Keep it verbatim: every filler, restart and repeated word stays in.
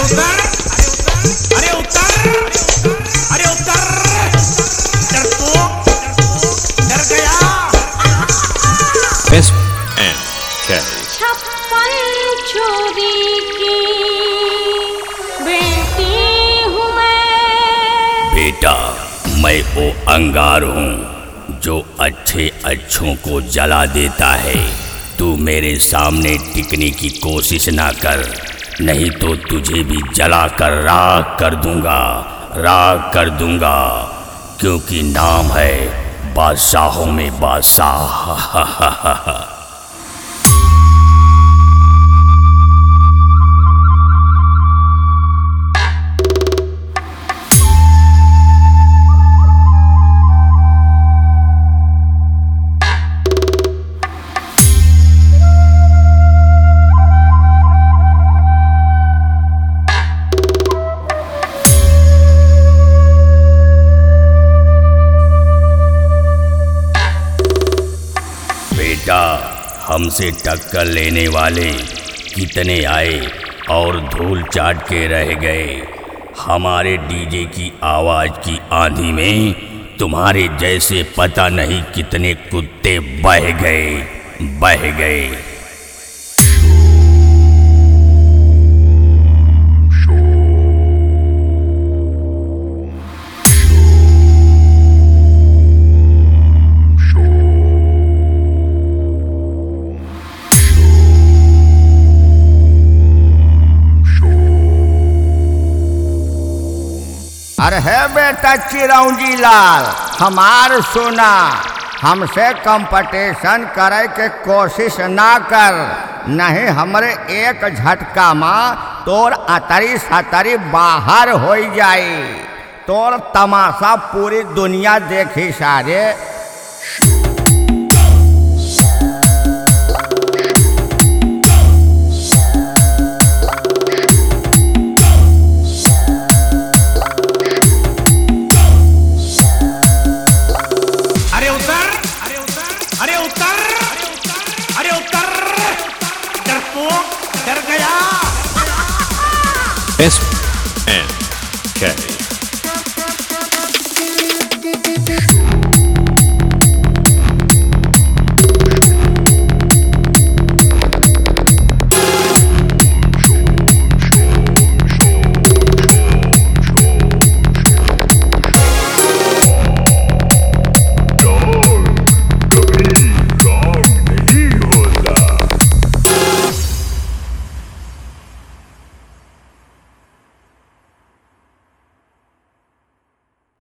उतर, अरे उतर, अरे उतर, डरपोक, डर गया। Best and carry. छप्पन छोरी की बेटी हूँ मैं। बेटा, मैं वो अंगार हूँ जो अच्छे अच्छों को जला देता है। तू मेरे सामने टिकने की कोशिश ना कर, नहीं तो तुझे भी जला कर राख कर दूंगा, राख कर दूंगा, क्योंकि नाम है बादशाहों में बादशाह। बेटा, हमसे टक्कर लेने वाले कितने आए और धूल चाट के रह गए। हमारे डीजे की आवाज की आंधी में तुम्हारे जैसे पता नहीं कितने कुत्ते बह गए, बह गए। अरे है बेटा चिरौंजी लाल, हमार सुना, हमसे कंपटीशन करे के कोशिश ना कर, नहीं हमरे एक झटका में तोर अतरी सतरी बाहर हो जाई। तोर तमाशा पूरी दुनिया देखी सारे। अरे उतर, डरपोक, डर गया। Best and carry.